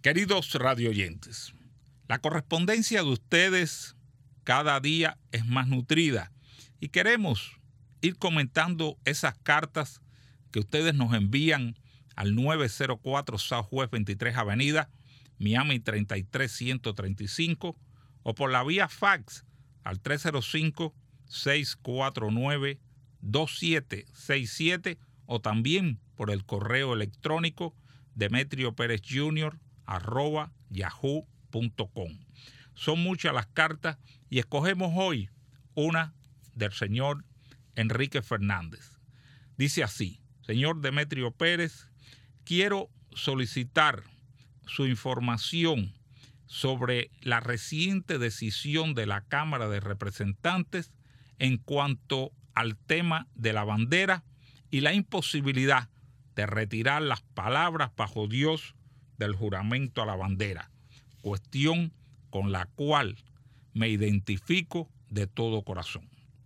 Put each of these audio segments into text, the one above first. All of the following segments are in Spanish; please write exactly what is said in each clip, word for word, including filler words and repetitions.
Queridos radioyentes, la correspondencia de ustedes cada día es más nutrida y queremos ir comentando esas cartas que ustedes nos envían al nueve cero cuatro Southwest veintitrés Avenida, Miami treinta y tres ciento treinta y cinco, o por la vía fax al tres cero cinco, seis cuatro nueve, dos siete seis siete, o también por el correo electrónico demetrio pérez junior arroba yahoo punto com. Son muchas las cartas y escogemos hoy una del señor Enrique Fernández. Dice así: señor Demetrio Pérez, quiero solicitar su información sobre la reciente decisión de la Cámara de Representantes en cuanto al tema de la bandera y la imposibilidad de retirar las palabras bajo Dios del juramento a la bandera, cuestión con la cual me identifico de todo corazón.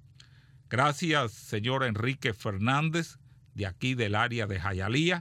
Gracias, señor Enrique Fernández, de aquí del área de Hialeah,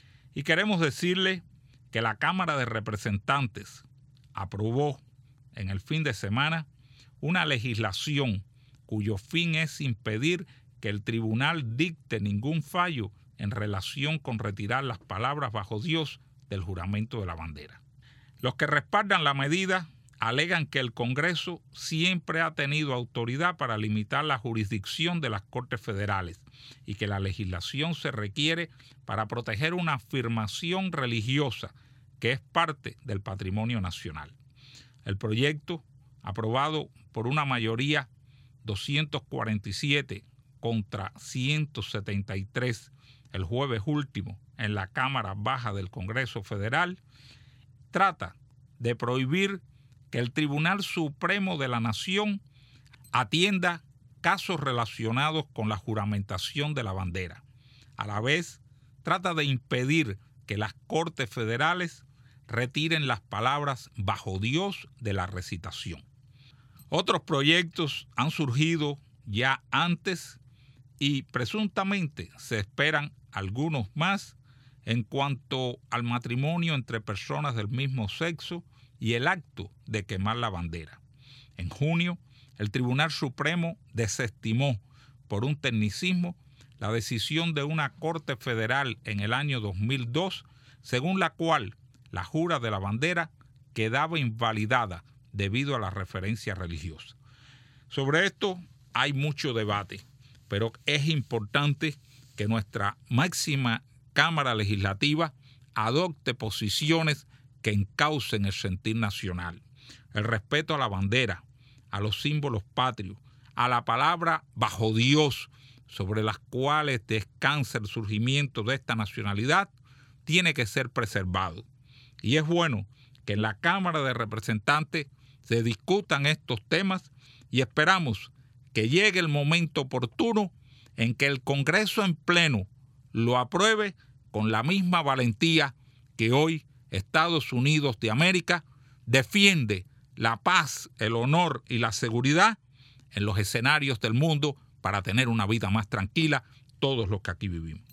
y queremos decirle que la Cámara de Representantes aprobó en el fin de semana una legislación cuyo fin es impedir que el tribunal dicte ningún fallo en relación con retirar las palabras bajo Dios del juramento de la bandera. Los que respaldan la medida alegan que el Congreso siempre ha tenido autoridad para limitar la jurisdicción de las Cortes Federales y que la legislación se requiere para proteger una afirmación religiosa que es parte del patrimonio nacional. El proyecto, aprobado por una mayoría doscientos cuarenta y siete contra ciento setenta y tres el jueves último en la Cámara Baja del Congreso Federal, trata de prohibir que el Tribunal Supremo de la Nación atienda casos relacionados con la juramentación de la bandera. A la vez, trata de impedir que las Cortes Federales retiren las palabras bajo Dios de la recitación. Otros proyectos han surgido ya antes y presuntamente se esperan algunos más en cuanto al matrimonio entre personas del mismo sexo y el acto de quemar la bandera. En junio, el Tribunal Supremo desestimó por un tecnicismo la decisión de una Corte Federal en el año dos mil dos, según la cual la jura de la bandera quedaba invalidada debido a la referencia religiosa. Sobre esto hay mucho debate, pero es importante que nuestra máxima Cámara Legislativa adopte posiciones que encaucen el sentir nacional, el respeto a la bandera, a los símbolos patrios, a la palabra bajo Dios, sobre las cuales descansa el surgimiento de esta nacionalidad, tiene que ser preservado. Y es bueno que en la Cámara de Representantes se discutan estos temas y esperamos que llegue el momento oportuno en que el Congreso en pleno lo apruebe con la misma valentía que hoy Estados Unidos de América defiende la paz, el honor y la seguridad en los escenarios del mundo para tener una vida más tranquila todos los que aquí vivimos.